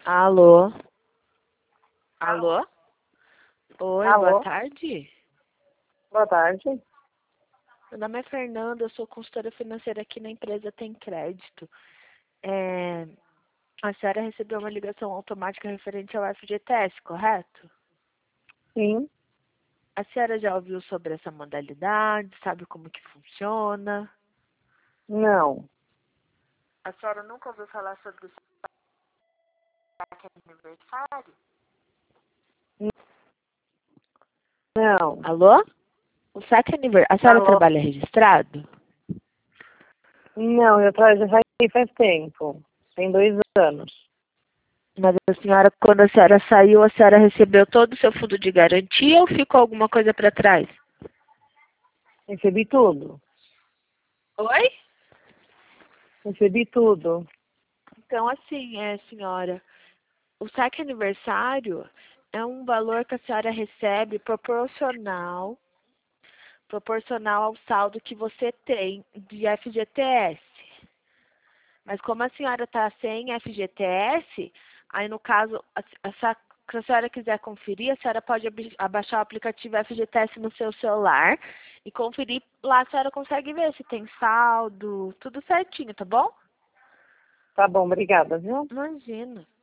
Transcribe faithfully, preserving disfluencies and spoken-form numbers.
Alô? Alô? Oi, boa Alô? tarde. Boa tarde. Meu nome é Fernanda, eu sou consultora financeira aqui na empresa Tem Crédito. É, a senhora recebeu uma ligação automática referente ao F G T S, correto? Sim. A senhora já ouviu sobre essa modalidade, sabe como que funciona? Não. A senhora nunca ouviu falar sobre o saque aniversário? Não. Alô? O saque aniversário, a senhora Alô? trabalha registrado? Não, eu tra- já saí faz tempo. Tem dois anos. Mas a senhora, quando a senhora saiu, a senhora recebeu todo o seu fundo de garantia ou ficou alguma coisa para trás? Recebi tudo. Oi? Recebi tudo. Então, assim, é, senhora, o saque aniversário é um valor que a senhora recebe proporcional, proporcional ao saldo que você tem de F G T S. Mas como a senhora está sem F G T S, aí no caso, a, a, se a senhora quiser conferir, a senhora pode ab- abaixar o aplicativo F G T S no seu celular e conferir. Lá a senhora consegue ver se tem saldo, tudo certinho, tá bom? Tá bom, obrigada, viu? Imagina.